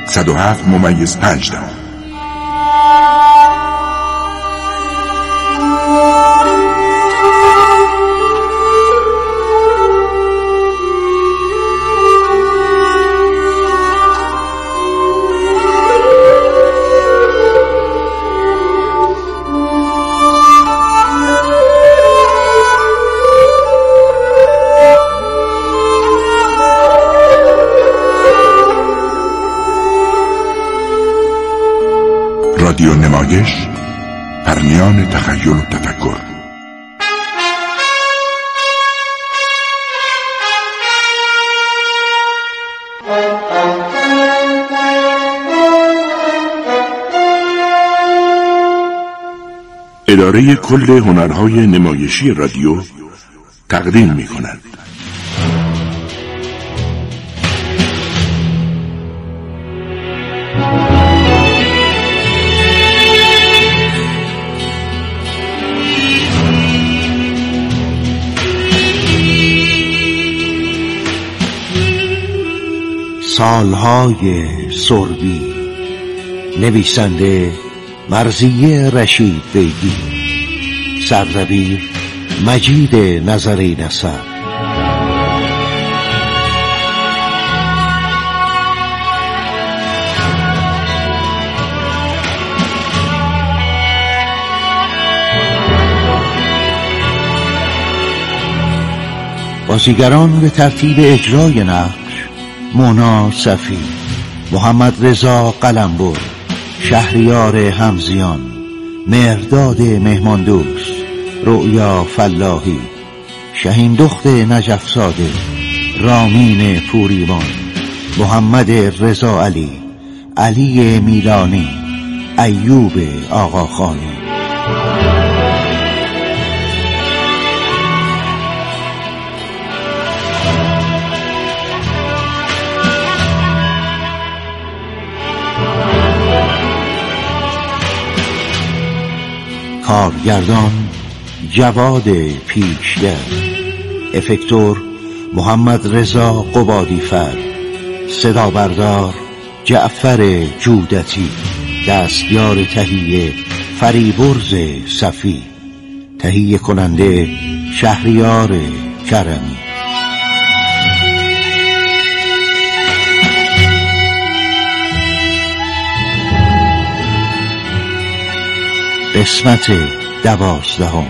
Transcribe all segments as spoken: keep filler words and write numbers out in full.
صد و هفت ممیز پنج دهم. رادیو نمایش، پرمیان تخیل و تفکر. اداره کل هنرهای نمایشی رادیو تقدیم می کند. سالهای سربی، نویسنده مرضیه رشید بیگی، سردبیر مجید نظری نصر. بازیگران به ترتیب اجرای نقش: مونا صفی، محمد رضا قلمبر، شهریار همزیان، مهرداد مهماندوست، رؤیا فلاحی، شهین دخت نجف زاده، رامین پوریوان، محمد رضا علی، علی میلانی، ایوب آقاخانی. کارگردان جواد پیشگر، افکتور محمد رضا قبادیفر، صدا بردار جعفر جودتی، دستیار تهیه فریبرز صفی، تهیه کننده شهریار کرمی. قسمت دوازدهم.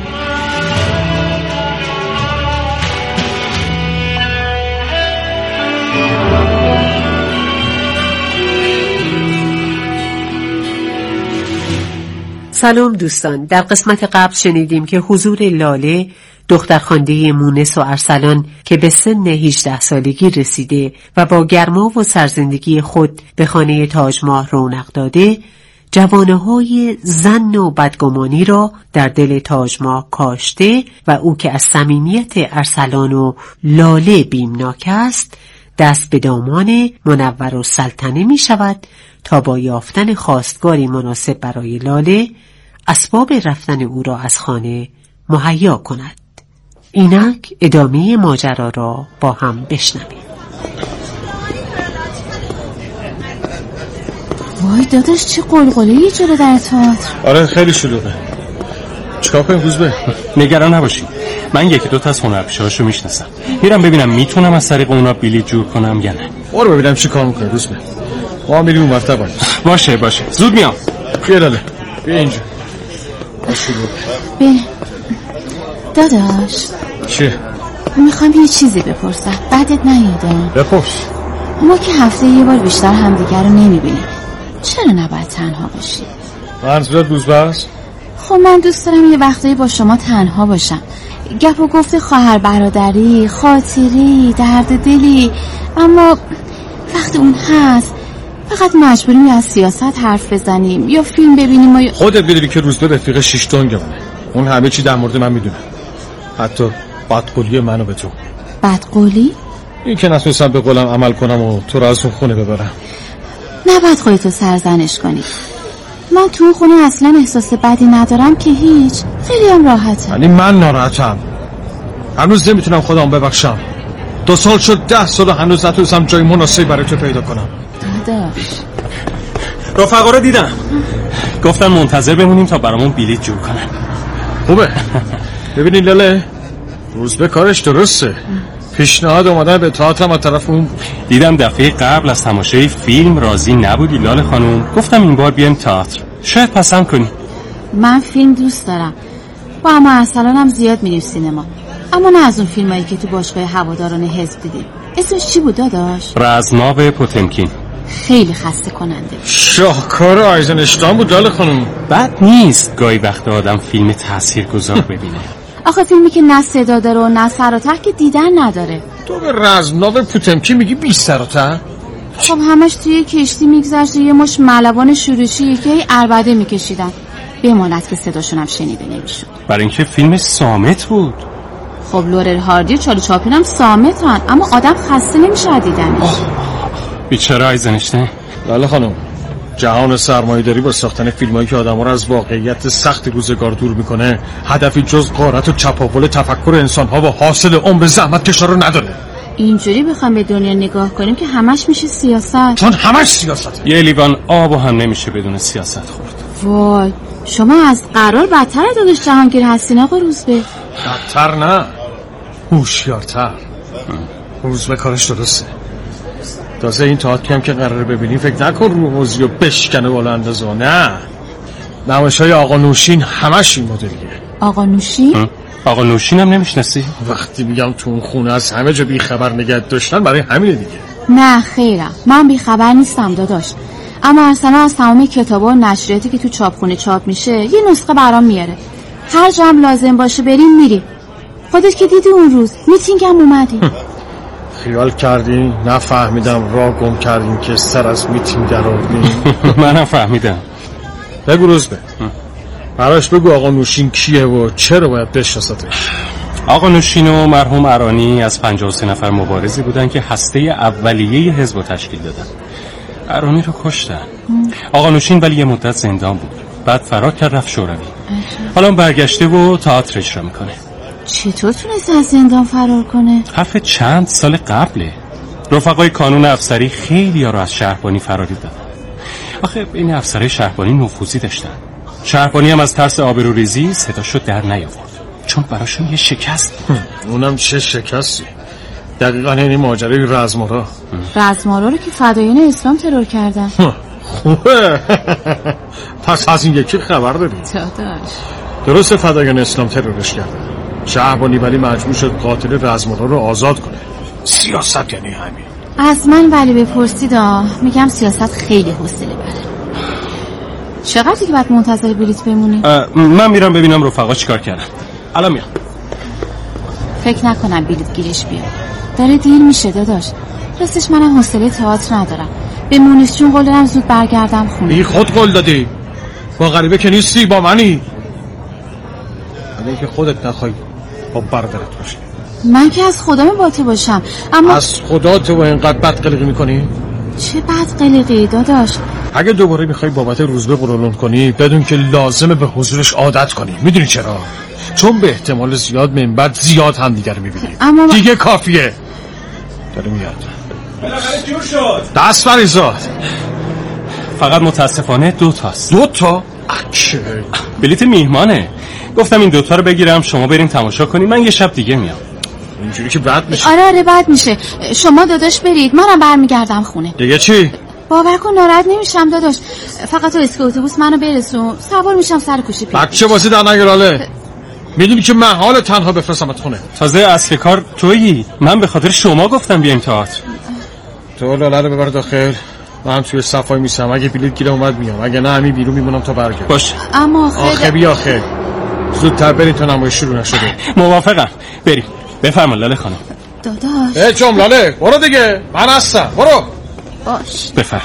سلام دوستان، در قسمت قبل شنیدیم که حضور لاله، دخترخوانده مونس و ارسلان که به سن هجده سالگی رسیده و با گرما و سرزندگی خود به خانه تاجماه رونق داده، جوانه‌های ظن و بدگمانی را در دل تاجماه کاشته و او که از صمیمیت ارسلان و لاله بیمناک است، دست به دامان منور و سلطنه می شود تا با یافتن خواستگاری مناسب برای لاله اسباب رفتن او را از خانه مهیا کند. اینک ادامه ماجرا را با هم بشنویم. وای داداش، چه قلقله‌ای جلو در تئاتر. آره خیلی شلوغه. چیکار کنیم روزبه؟ نگران نباشی، من یکی دو تا از هنرپیشه‌هاشو میشناسم. میرم ببینم میتونم از طریق اونا بلیط جور کنم یا نه. برو ببینم چی کار می‌کنی روزبه. ما میریم اون مکتب. باشه باشه زود میام. بیا لاله بیا اینجا. به داداش چیه؟ میخوام یه چیزی بپرسم، بعدت نیادم. بپرس. ما که هفته یه بار بیشتر همدیگر رو نمیبینیم، چرا نباید تنها باشی؟ منظورت روزبه است؟ خب من دوست دارم یه وقتایی با شما تنها باشم، گپ و گفت خواهر برادری، خاطری، درد دلی. اما وقت اون هست فقط مجبوریم یا از سیاست حرف بزنیم یا فیلم ببینیم و یا... خودت میدونی که روزبه رفیق شیش تنگمونه. اون همه چی در مورد من میدونه، حتی بدقولی منو به تو. بدقولی؟ این که نتونستم به قولم عمل کنم و تو رو از اون خونه ببرم. نباید خودتو سرزنش کنی. من تو اون خونه اصلا احساس بدی ندارم که هیچ. خیلی هم راحته. یعنی من ناراحتم؟ هنوز نمیتونم خودم ببخشم. دو سال شد، ده سال هنوز نتونستم جای مناسبی برای تو پیدا کنم. داداش رفقا رو دیدم، گفتن منتظر بمونیم تا برامون بلیط جور کنن. خوبه. ببینید لاله، روزبه کارش درسته. پیشنهاد اومدن به تئاتر از طرف اون بود. دیدم دفعه قبل از تماشای فیلم راضی نبودی لاله خانم. گفتم این بار بیایم تئاتر، شاید پسند کنی. من فیلم دوست دارم، با اما ارسلانم زیاد میریم سینما، اما نه از اون فیلمایی که تو باشگاه هواداران حزب دیدیم. اسمش چی بود داداش؟ رزماو پوتمکین. خیلی خسته کننده. شاهکار آیزنشتاین بود لاله خانم. بد نیست گاهی وقت آدم فیلم تاثیرگذار ببینه. آخه فیلمی که نه صدا داره و نه سر و ته که دیدن نداره. تو به رزماو پوتمکین میگی بی سر و ته؟ خب همش توی کشتی میگذشت و یه مش ملوان شورشی که هی عربده میکشیدن، بماند که صداشون هم شنیده نمیشد. برای اینکه فیلم صامت بود. خب لورل هاردی و چارلی چاپلین هم صامتن، اما آدم خسته نمیشه دیدنش. بیچاره آیزنشتاین. لاله خانم، جهان سرمایه‌داری با ساختن فیلمایی که آدم‌ها رو از واقعیت سخت روزگار دور میکنه هدفی جز غارت و چپاول تفکر انسان‌ها و حاصل عمر زحمت کشا رو نداره. اینجوری بخوام به دنیا نگاه کنیم که همش میشه سیاست. چون همش سیاست. یه لیوان آب هم نمیشه بدون سیاست خورد. وای، شما از قرار بدتر داداش جهانگیر هستین آقا روزبه. بدتر نه، هوشیارتر. روزبه کارش درسته. تازه این تئاتر هم که قراره ببینیم فکر نکن رو حوضی و بشکنه بالا اندازه. نه، نمایش‌های آقا نوشین همش این مدلیه. آقا نوشین؟ آقا نوشین هم نمیشناسی؟ وقتی میگم تو اون خونه از همه جا بی خبر نگه داشتن برای همینه دیگه. نه خیرم، من بی خبر نیستم داداش، اما ارسلان از تمام کتابا و نشریاتی که تو چاپخونه چاپ میشه یه نسخه برام میاره. هر جا هم لازم باشه بریم میری. خودت که دیدی اون روز میتینگ هم اومدی. خیال کردی نفهمیدم راه گم کردیم که سر از میتینگ در آوردیم. منم فهمیدم. بگو روزبه، براش بگو آقا نوشین کیه و چرا باید بشناستش. آقا نوشین و مرحوم ارانی از پنجاه و سه نفر مبارزی بودن که هسته اولیه حزب رو تشکیل دادن. ارانی رو کشتن. آقا نوشین ولی یه مدت زندان بود، بعد فرار کرد رفت شوروی. حالا برگشته و تئاتر اجرا میکنه. چطور تونست از زندان فرار کنه؟ حرف چند سال قبله. رفقای کانون افسری خیلی ها رو از شهربانی فراری دادن. آخه این افسرهای شهربانی نفوذی داشتن. شهربانی هم از ترس آبروریزی صداشو در نیاورد، چون براشون یه شکست بود. اونم چه شکستی؟ دقیقاً این ماجرای رزمارا. رزمارا رو که فدایین اسلام ترور کردن. خوبه. پس از این یکی خبر داری؟ داداش درسته فدایین اسلام ترورش کردن، شهربانی ولی مجبور شد قاتل رزمارا رو آزاد کنه. سیاست یعنی همین. از من ولی بپرسید میگم سیاست خیلی حوصله بره. چقدر که باید منتظر بلیط بمونی؟ من میرم ببینم رفقا چیکار کردن. الان میام. فکر نکنم بلیط گیرش بیاد، داره دیر میشه داداش. راستش منم حوصله تئاتر ندارم. به مونس جون قول دادم زود برگردم خونه. بی خود قول دادی، با غریبه که نیستی، با منی. ولی که خودت نخوای با برادرت باشی. من که از خدام با تو باشم، اما از خدا تو اینقدر بد قلقی میکنی؟ چه بد قلقی داداش؟ اگه دوباره میخوای بابت روزبه قرولند کنی بدون که لازمه به حضورش عادت کنی. میدونی چرا؟ چون به احتمال زیاد من بعد زیاد هم دیگر میبینیم. اما دیگه کافیه. داره میاد. بالاخره جور شد. دست بریزاد. فقط متاسفانه دو تاست. دو تا؟ اکه بلیت میهمانه. گفتم این دوتا رو بگیرم شما بریم تماشا کنی، من یه شب دیگه میام. اینجوری که بد میشه. آره آره بد میشه. شما داداش برید، منم برمیگردم خونه. دیگه چی؟ باور کن ناراحت نمیشم داداش، فقط تو اسکو اتوبوس منو برسون، سوار میشم سر کوچه پیش. بچه بازی در نگراله. میدونی که من حال تنها بفرستمت خونه. تازه اصل کار تویی. من به خاطر شما گفتم بیایم تئاتر. تو لاله رو ببر داخل، من توی صفای میسم. اگه بلیط گیره اومد میام، اگه نه همین بیرون میمونم تا برگردم. باشه. اما خیلی آخه بیا خیلی زودتر بریم تا نمایش شروع نشده. موافقم. بریم. بفرما لاله خانم. داداش ای جام لاله برو دیگه، من هستم. برو. باش. بفرم.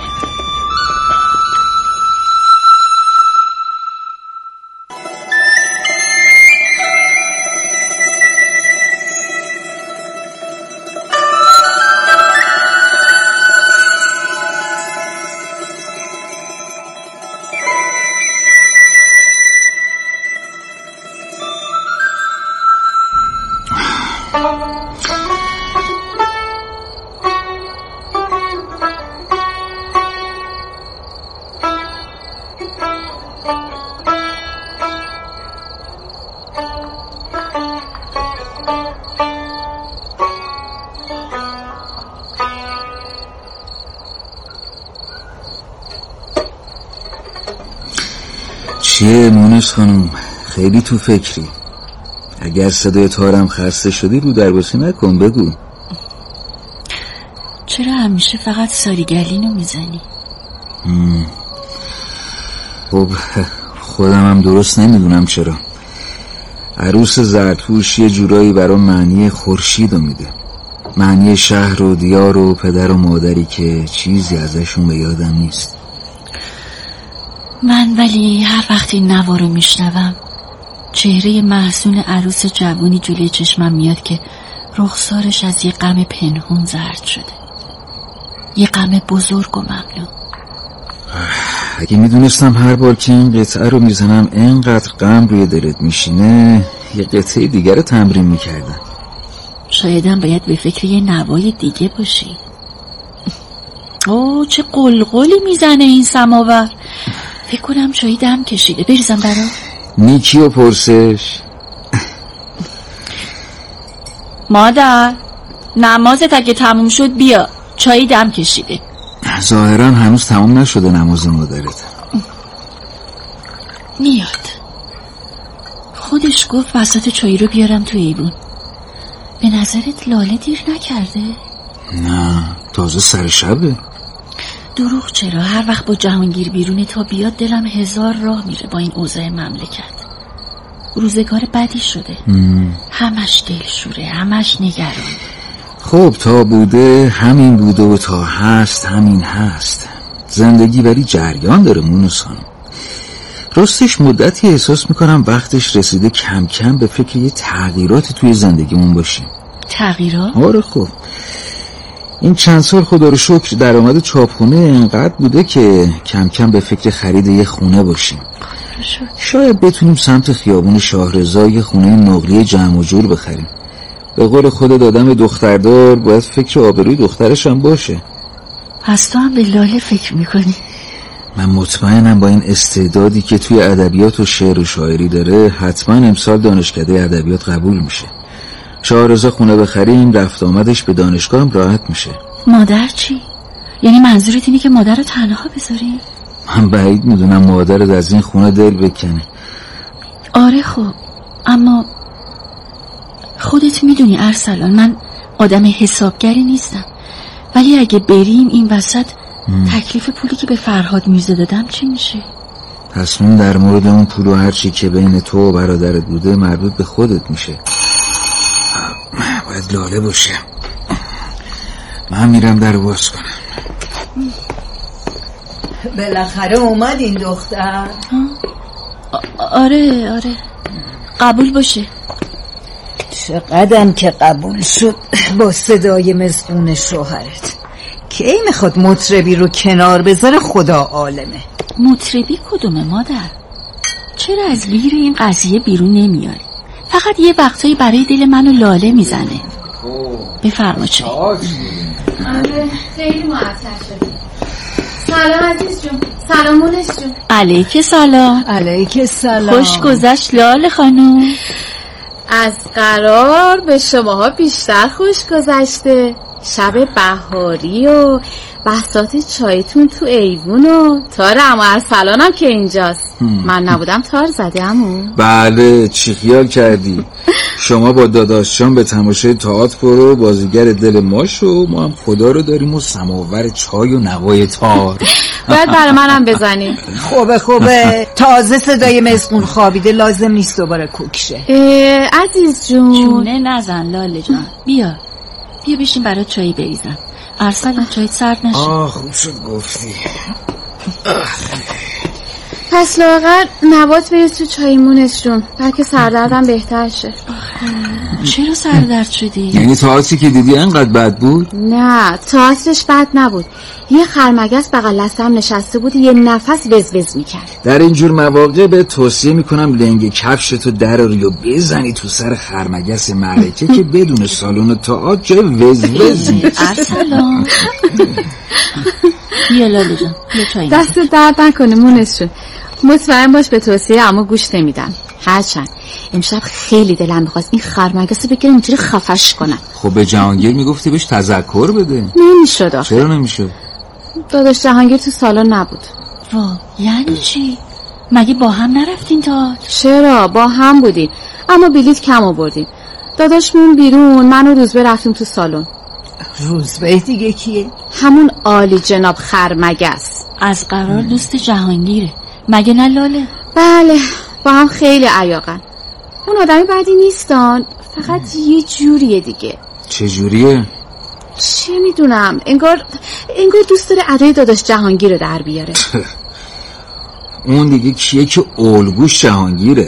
چیه مونس خانم؟ خیلی تو فکری. اگر صدای تارم خسته شدی رو درباسی نکن، بگو. چرا همیشه فقط ساریگلینو میزنی؟ خب خودم هم درست نمیدونم چرا. عروس زرتوش یه جورایی برام معنی خورشیدو میده، معنی شهر و دیار و پدر و مادری که چیزی ازشون به یادم نیست. من ولی هر وقت این نوا رو میشنوم چهره محزون عروس جوونی جلوی چشمم میاد که رخسارش از یه غم پنهون زرد شده، یه غم بزرگ و ممنون. اگه میدونستم هر بار که این قطعه رو میزنم اینقدر غم روی دلت میشینه یه قطعه دیگر رو تمرین میکردم. شایدم باید به فکر یه نوای دیگه باشی. اوه چه قلقلی میزنه این سماور. فکر کنم چایی دم کشیده، بریزم برا. نیکی و پرسش. مادر نمازت اگه تموم شد بیا، چایی دم کشیده. ظاهرا هنوز تموم نشده نماز مادرت. میاد. خودش گفت وسط چایی رو بیارم تو ایوون. به نظرت لاله دیر نکرده؟ نه تازه سر شبه. دروغ چرا؟ هر وقت با جهانگیر بیرونه تا بیاد دلم هزار راه میره با این اوضاع مملکت. روزگار بدی شده. مم. همش دلشوره، همش نگران. خب تا بوده همین بوده و تا هست همین هست. زندگی ولی جریان داره مونس خانم. راستش مدتی احساس میکنم وقتش رسیده کم کم به فکر یه تغییراتی توی زندگیمون باشیم. تغییرات؟ آره خب این چند سال خدا رو شکر درآمد چاپخونه اینقدر بوده که کم کم به فکر خرید یه خونه باشیم. شاید بتونیم سمت خیابون شاهرضا یه خونه نقلی جمع و جور بخریم. به قول خود آدم دختردار باید فکر آبروی دخترش هم باشه. پس تو هم به لاله فکر میکنی؟ من مطمئنم با این استعدادی که توی ادبیات و شعر و شاعری داره حتما امسال دانشکده ادبیات قبول میشه. شاهرضا خونه بخریم رفت آمدش به دانشگاه هم راحت میشه. مادر چی؟ یعنی منظورت اینه که مادر رو تنها بذاری؟ من بعید میدونم مادرت از این خونه دل بکنه. آره خب اما خودت میدونی ارسلان من آدم حسابگری نیستم، ولی اگه بریم این وسط مم. تکلیف پولی که به فرهاد میرزا دادم چی میشه؟ تصمیم در مورد اون پول و هرچی که بین تو و برادرت بوده مربوط به خودت میشه. باید لاله باشه. من میرم در باز کنم. بالاخره اومد این دختر. آره آره قبول باشه. چقدرم که قبول شد با صدای مزقون شوهرت. کی میخواد مطربی رو کنار بذاره خدا عالمه. مطربی کدومه مادر؟ چرا از ویر این قضیه بیرون نمیاری؟ فقط یه وقتایی برای دل منو لاله میزنه. بفرما چه؟ آره خیلی معطل شدی. سلام عزیز جون. سلام مونس جون. علیک سلام. علیک سلام. خوش گذشت لاله خانوم. از قرار به شماها بیشتر خوش گذشته. شب بهاری و بساط چایتون تو ایوون و تار عمو ارسلانم که اینجاست. من نبودم تار زده عمو. بله چی خیال کردی؟ شما با داداشجان به تماشای تئاتر برو، بازیگر دل ما شو، ما هم خدا رو داریم و سماور چای و نوای تار. باید برای منم بزنی. خوبه خوبه. تازه صدای مسقون خوابیده لازم نیست دوباره کوکشه. عزیز جون چونه نزن لاله جان. بیا بیا بشین برای چایی بریزم. ارسلان چایت سرد نشه. آه خوب شد گفتی. پس لاغر نبات بریز تو چای مونس جون بلکه سردردم بهتر شه. چرا سردرد شدی؟ یعنی تئاتری که دیدی انقدر بد بود؟ نه تئاترش بد نبود. یه خرمگس بغل دستم نشسته بود یه نفس وز وز میکرد. در اینجور مواقع به توصیه میکنم لنگ کفشتو دراری و بزنی تو سر خرمگس معرکه که بدون سالن تئاتر جای وز وز نیست. ارسلان بیا لاله جان بیا چای. دست درد نکنه مونس جون. مطمئن باش به توصیه اما گوش نمیدم. هرچند امشب خیلی دلم میخواست این خرمگس رو بگیرم اینجوری خفش کنم. خب به جهانگیر میگفتی بهش تذکر بده. نمیشد آخه. چرا نمیشد؟ داداش جهانگیر تو سالن نبود. وا یعنی چی؟ مگه با هم نرفتین تا؟ چرا با هم بودیم اما بلیط کم آوردیم. داداشمون بیرون، من و روزبه رفتیم تو سالن. روزبه دیگه کیه؟ همون عالی جناب خرمگس. از قرار دوست جهانگیره مگه نه لاله؟ بله با هم خیلی عیاقن. اون آدمی بدی نیستان، فقط یه جوریه دیگه. چه جوریه؟ چه میدونم، انگار انگار دوست داره ادای داداش جهانگیر رو در بیاره. اون دیگه کیه که الگوش جهانگیره؟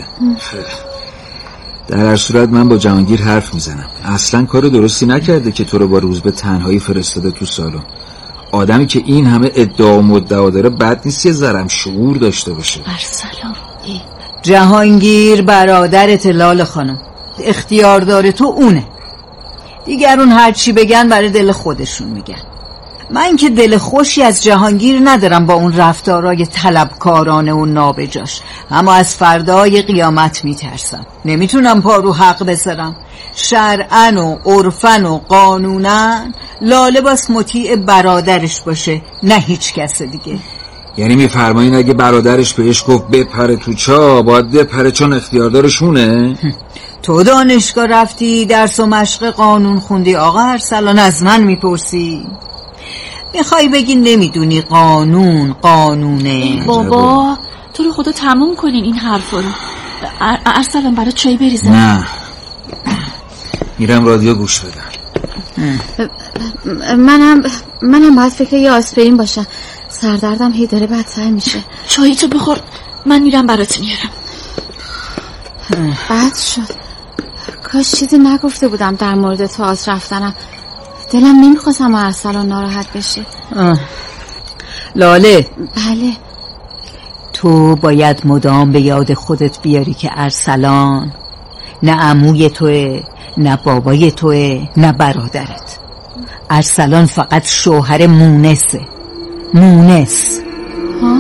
در هر صورت من با جهانگیر حرف میزنم. اصلا کار درستی نکرده که تو رو با روز به تنهایی فرستاده تو سالن. آدمی که این همه ادعا و مدعا داره بد نیست یه ذرم شعور داشته باشه. ارسلان جهانگیر برادرت لاله خانم، اختیاردار تو اونه. دیگرون هر چی بگن برای دل خودشون میگن. من که دل خوشی از جهانگیر ندارم با اون رفتارای طلبکارانه و نابجاش، اما از فردای قیامت میترسم. نمیتونم پا رو حق بذارم. شرعاً و عرفاً و قانوناً لاله باس مطیع برادرش باشه، نه هیچ کس دیگه. یعنی میفرمایین اگه برادرش بهش گفت بپره تو چاه باید بپره چون اختیاردارشونه؟ تو دانشگاه رفتی، درس و مشق قانون خوندی آقا ارسلان، از من میپرسی؟ میخوای بگی نمیدونی قانون قانونه؟ بابا تو رو خدا تموم کنین این حرفا رو. ارسلان برای چای بریزم؟ نه میرم رادیو گوش بدم. منم منم باید فکر یه آسپرین باشم، سردردم هی داره بدتر میشه. چایی تو بخور من میرم برات میارم. بد شد، کاش چیزی نگفته بودم در مورد تئاتر رفتنم. دلم نمیخواستم ارسلان ناراحت بشه. لاله بله، تو باید مدام به یاد خودت بیاری که ارسلان نه عموی توه، نه بابای توه، نه برادرت. ارسلان فقط شوهر مونسه. مونس ها؟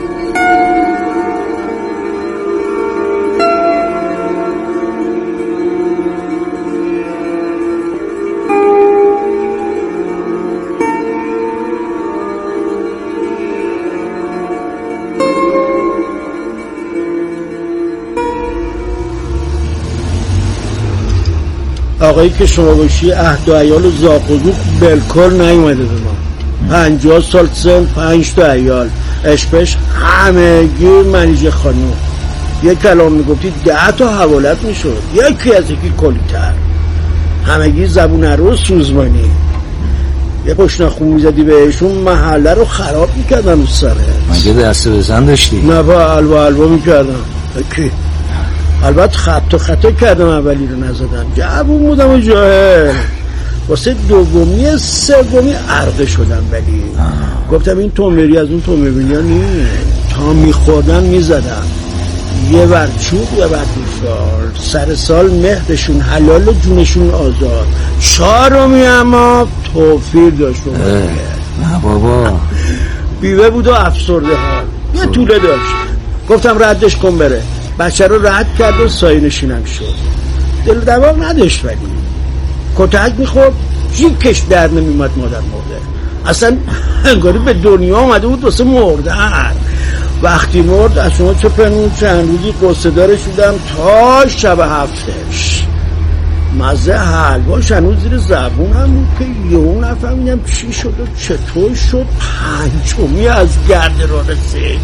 آقایی که شما باشی عهد و عیال و زاق و زوق بالکل نیومده به ما. پنجاه سال سن، پنج تا عیال، اشپش همگی منیژه خانوم. یک کلام میگفتی ده تا حوالت میشد، یکی از یکی کلی‌تر، همگی زبون عروس سوزمانی. یه پشناخون میزدی بهشون محله رو خراب میکردن رو سره. مگه دست بزن داشتی؟ نه با الوا الوا میکردم. کی؟ البته خط و خطا کردم، اولی رو نزدم، جوون بودم و جاهل. واسه دومی سومی عرقه شدم، ولی آه. گفتم این تومری از اون تومری ها نیست، تا میخوردن میزدم. یه ور چوب یه ور دوشار، سر سال مهدشون حلال و جونشون آزاد. چهارمی اما توفیر داشت. نه بابا بیوه بود و افسرده ها، یه طوله داشت. گفتم ردش کن بره. بچه رو رد کرد و سایه نشینم شد. دل دماغ نداشت، ولی کتک میخورد جیکش در نمیمد. مادر مرده، اصلا انگاری به دنیا آمده بود واسه مردن. وقتی مرد از شما چه پنون چند روزی قصه داره شدم تا شب هفتش. مزه حلواش هنوز زیر زبونم بود که یهو نفهمیدم چی شد و چطور شد پنجمی از گرد را رسید.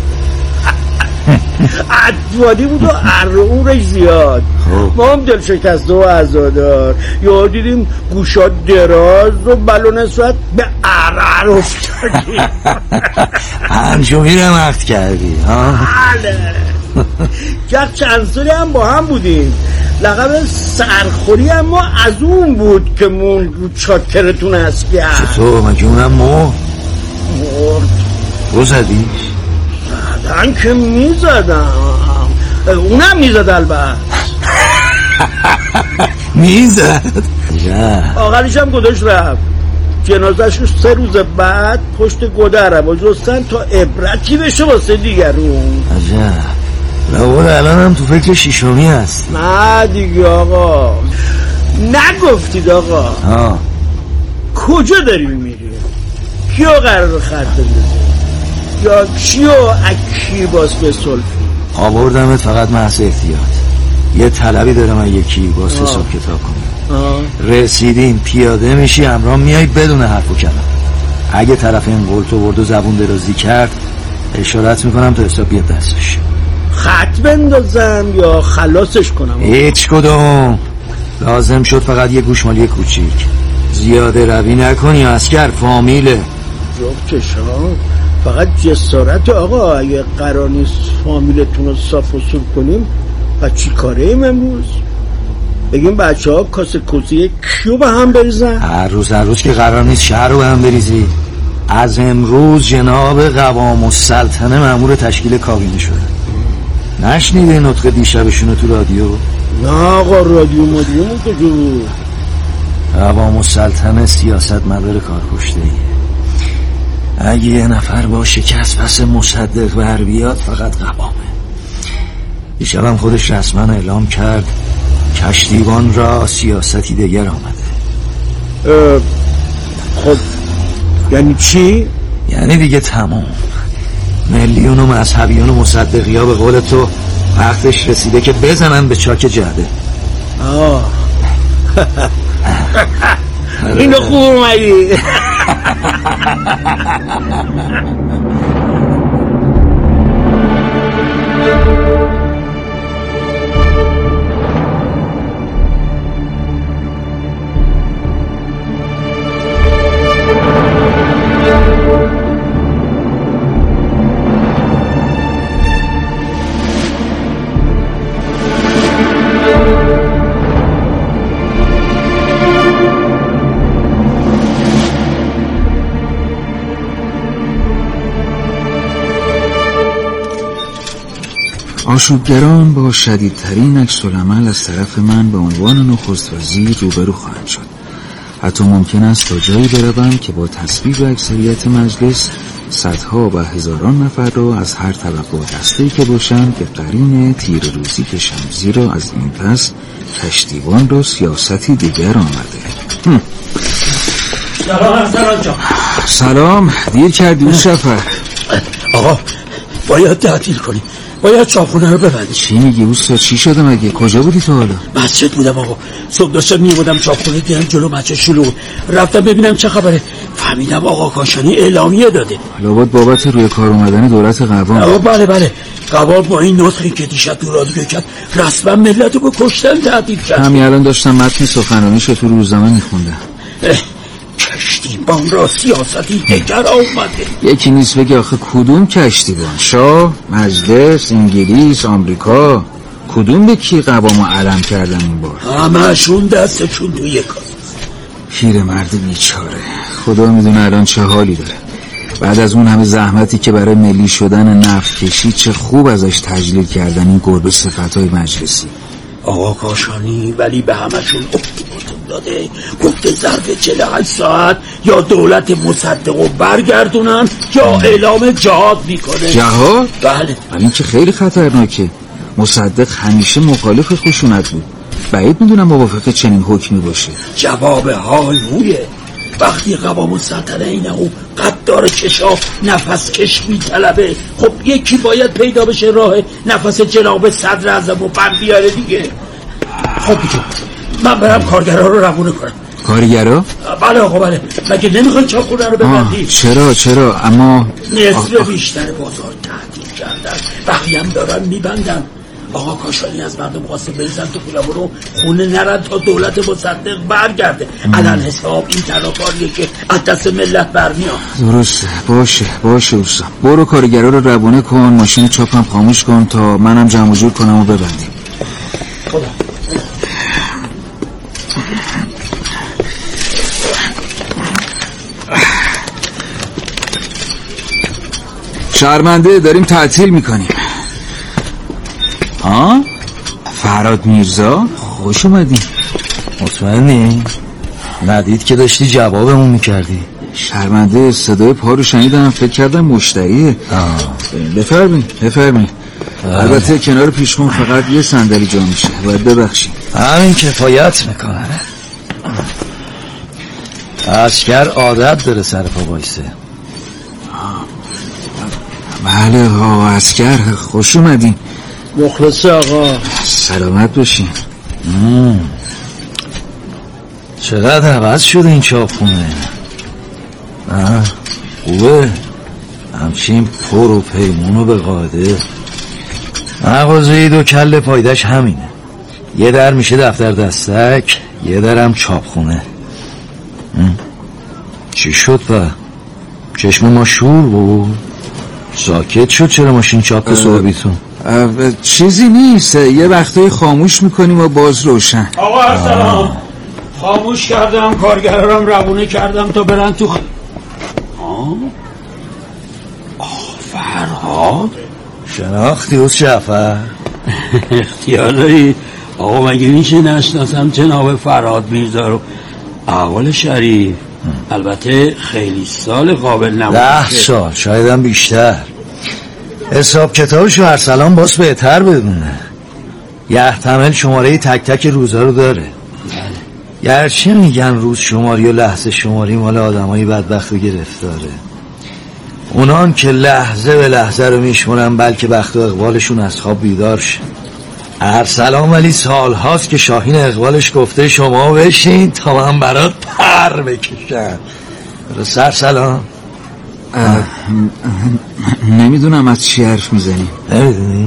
عدوانی بود و ارعورش زیاد. ما هم دل شکسته و عزادار. یا دیدیم گوشات دراز و بلون صورت به عرعر افتادیم. پنجمی رو مفت کردی ها؟ بله. یک چند سالی هم با هم بودیم. لقب سرخوری هم ما از اون بود که مون رو چاکرتون هست کرد. چطور مگه اونم مرد؟ مرد. رو زدیش؟ زدن که میزدم، اونم میزد البته. میزد؟ آخرش هم گذاشت رفت. جنازش رو سه روز بعد پشت گدر رو جستن تا عبرتی بشه واسه دیگرون. عجب. لابد الان هم تو فکر شیشمی هست. نه دیگه آقا، نگفتید آقا. ها. کجا داریم میریم؟ کیو قرار خط بندازیم؟ یا کیو اکی باز به سلفی؟ آوردمت فقط محض احتیاط. یه طلبی دارم از یکی واسه حساب کتاب کنم. رسیدیم پیاده میشی همراه میای بدون حرف و کلام. اگه طرف این قلت و برد و زبون درازی کرد اشارت میکنم تا حساب بیاد دستش. خط بندازم یا خلاصش کنم؟ هیچ کدوم. لازم شد فقط یه گوشمالی کوچیک. زیاده روی نکنی اسکر، فامیله. جوب چشام فقط جسارت آقا. اگه قرار نیست فامیلتون رو صاف وصول کنیم و چی کاره ایم امروز؟ بگیم بچه ها کاسه کوزی کیو به هم بریزن؟ هر روز هر روز که قرار نیست شهر رو به هم بریزی. از امروز جناب قوام السلطنه مأمور تشکیل کابینه شده. نشنیده نطق دیشبشونو تو رادیو؟ نه آقا رادیو مادیو کجا بود؟ قوام السلطنه سیاست مدار کار کشته ایه. اگه یه نفر باشه که از پس مصدق بر بیاد فقط قوامه. دیشبم خودش رسما اعلام کرد کشتیبان را سیاستی دیگر آمده. خب یعنی چی؟ یعنی دیگه تمام. میلیون و مذهبیون و مصدقی ها به قول تو وقتش رسیده که بزنن به چاک جعده. آه اینو خوب اومدی. آشوبگران با شدیدترین عکس‌العمل از طرف من به عنوان نخست وزیر روبرو خواهند شد. حتی ممکن است تا جایی بروم که با تصویب اکثریت مجلس صدها و هزاران نفر را از هر طبقه و دسته‌ای که باشند به قرین تیر روزی کشم، زیرا از این پس کشتیبان را سیاستی دیگر آمده. سلام ارسلان جان. سلام، دیر کردی اون شفر. آقا باید تعطیل کنیم، باید چاپخونه رو ببندیم. چی میگی اوستا؟ چی شده مگه؟ کجا بودی تو حالا؟ مسجد بودم آقا. صبح داشتم میبودم چاپخونه، دیدم جلو مسجد شلوغ، رفتم ببینم چه خبره. فهمیدم آقا کاشانی اعلامیه داده. لابد بابت روی کار اومدن دولت قوام. آقا بله بله، قوام با این نطقی که دیشب تو رادیو کرد رسما ملت رو به کشتن تهدید کرد. همین الان داشتم متن سخنرانیشو تو روزنامه میخوندم. کشتیبان را سیاستی دیگر آمده. یکی نیست بگه آخه کدوم کشتیبان؟ شاه، مجلس، انگلیس، آمریکا، کدوم به کی قوامو علم کردن این بار؟ همه‌شون دستشون توی کار. پیرمرد بیچاره، خدا میدونه الان چه حالی داره. بعد از اون همه زحمتی که برای ملی شدن نفت کشید، چه خوب ازش تجلیل کردن این گربه صفتای مجلسی. آقا کاشانی ولی به همه‌شون اکتیماتوم داده، گفته ظرف چهل و هشت ساعت یا دولت مصدق رو برگردونن یا اعلام جهاد میکنه. جهاد؟ بله. ولی این که خیلی خطرناکه. مصدق همیشه مخالف خشونت بود. بعید میدونم موافق چنین حکمی باشه. جواب حال مویه. وقتی قوام السلطنه اینه و قدار کشا نفس کش میطلبه، خب یکی باید پیدا بشه راه نفس جناب صدر اعظم و بند بیاره دیگه. خب دیگه من برم کارگرها رو روونه کنم. کارگرها؟ بله آقا بله. مگه نمیخوای چاپخونه رو ببندی؟ چرا چرا اما نصف بیشتر بازار تعطیل کردن، بقیه هم دارن میبندن. آقا کاشانی از مردم خواسته بریزن تو خیابون، خونه نرن تا دولت مصدق برگرده. الان حساب این تناکاریه که از دست ملت برمیاد. درسته، باشه باشه اوستا، برو کارگرها رو روونه کن، ماشین چاپم خاموش کن تا منم جمع جور کنم و ببندیم. خدا. شرمنده داریم تعطیل میکنیم. ها؟ فراد میرزا خوش اومدی. مطمئنی؟ ندید که داشتی جوابمون میکردی. شرمنده صدای پا رو شنیدم، فکر کردم مشتریه. بفرمین بفرمین. البته کنار پیشخون فقط یه صندلی جا میشه، باید ببخشید. همین کفایت میکنه. عسکر عادت داره سر پا بایسته. بله ها اسکر، خوش اومدین. مخلص آقا. سلامت باشین. چقدر عوض شده این چاپخونه. آه خوبه، همچین پر و پیمونو به قاعده. مغازه دو کله پایدش همینه، یه در میشه دفتر دستک، یه درم چاپخونه. چی شد با چشم ما شور بود؟ ساکت شد چرا ماشین چاپ صحبیتون؟ چیزی نیست، یه وقتایی خاموش میکنیم و باز روشن. آقا ارسلان خاموش کردم، کارگرارم روونه کردم تا برن تو خ... آه فرهاد شناختی از جعفر؟ اختیار داری آقا، مگه میشه نشناسم جناب فرهاد میرزا رو؟ احوال شریف، البته خیلی سال قابل نبود. ده سال شایدم بیشتر. حساب کتابشو ارسلان باز بهتر بدونه. یحتمل شماره تک تک روزا رو داره. گرچه میگن روز شماری و لحظه شماری مال آدمای بدبخت و گرفتاره، اونان که لحظه به لحظه رو میشمونن بلکه بخت و اقبالشون از خواب بیدار شه. ارسلان ولی سال هاست که شاهین اقبالش گفته شما بشین تا من برات پر بکشم. درست ارسلان؟ نمیدونم از چی حرف میزنی. نمیدونی؟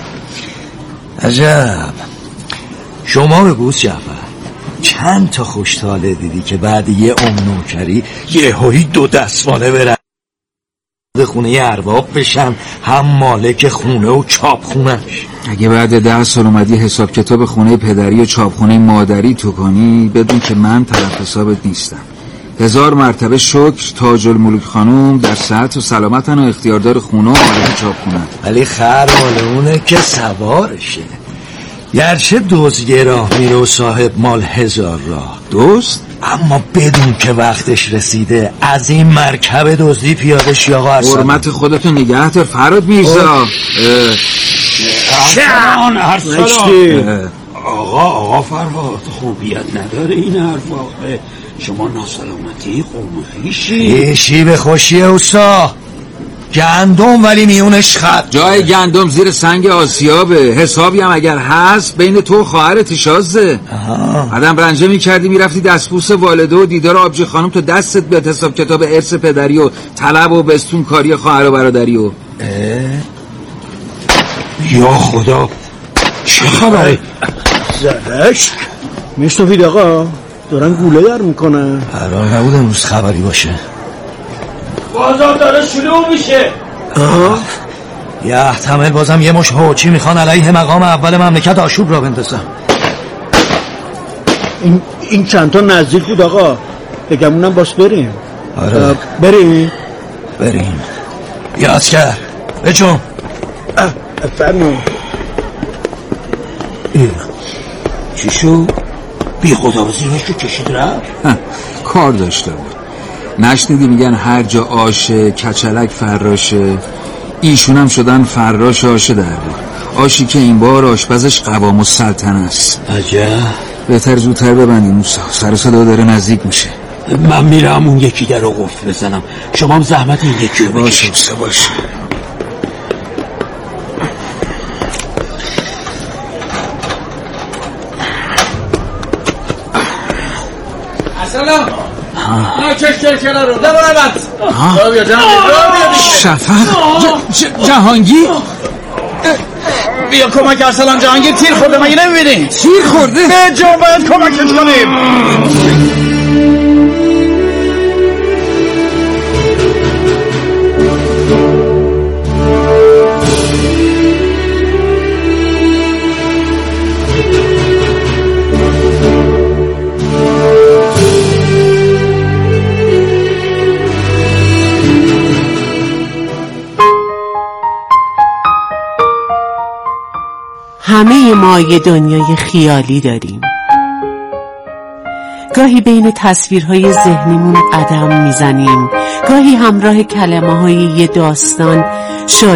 عجب. شما بگوز جعفر، چند تا خوشتاله دیدی که بعد یه عمر نوکری یه هایی دو دستوانه برن خونه ارباب بشن، هم مالک خونه و چاپ خونش؟ اگه بعد ده سال اومدی حساب کتاب خونه پدری و چاپ خونه مادری تو کنی، بدون که من طرف حسابت نیستم. هزار مرتبه شکر، تاج الملوک خانوم در صحت و سلامتن و اختیاردار خونه و مالک چاپ خونه. ولی خر مال اونه که سوارشه. گرچه دوز یه راه میره و صاحب مال هزار راه دوست، اما بدون که وقتش رسیده از این مرکب دزدی پیاده شی. آقا ارسلان حرمت خودتو نگه دار فرهاد میرزا. ارسلان ارسلان آقا آقا فرهاد، خوبیت نداره این حرفا. شما ناسلامتی قوم خیشی؟ خیشی به خوشی اوستا. گندم ولی میونش خط. جای گندم زیر سنگ آسیابه. حسابی هم اگر هست بین تو و خواهرت شازه. آدم رنجه میکردی میرفتی دستبوس والده و دیدار آبجی خانم تو دستت بیاد حساب کتاب ارث پدری و طلب و بستون کاری خواهر و برادری و یا خدا چه خبره؟ زدش میشنوید آقا؟ دارن گوله در میکنن. قرار نبود امروز خبری باشه. بازار داره شلوغ میشه. یه احتمال بازم یه مش هوچی میخوان علیه مقام اول مملکت آشوب را بندازن. این این چند تا نزدیک بود آقا، بگمونم باش بریم. آره بریم بریم. یا اسکر بچون فرمون. چی شو؟ بی خدا به زیرش رو کشید رفت؟ کار داشته بود. نشنیدی میگن هر جا آشه کچلک فراشه؟ ایشون هم شدن فراش آشه در بود. آشی که این بار آشپزش قوام السلطنه است. عجب. بهتر زودتر ببندیم موسا، سر صدا داره نزدیک میشه. من میرم اون یکی در رو قفل بزنم، شما هم زحمت این یکی رو باشه باشه باشه. سلام. ها چش چش رو دوباره بس. رو بیا جهانگیر. شفر جهانگیر بیا کمک ارسلان. جهانگیر تیر خورده مگه نمیبینی؟ تیر خورده؟ به جان باید کمکش کنیم. همه ما یه دنیای خیالی داریم. گاهی بین تصویرهای ذهنیمون قدم میزنیم، گاهی همراه کلمه های یه داستان شاد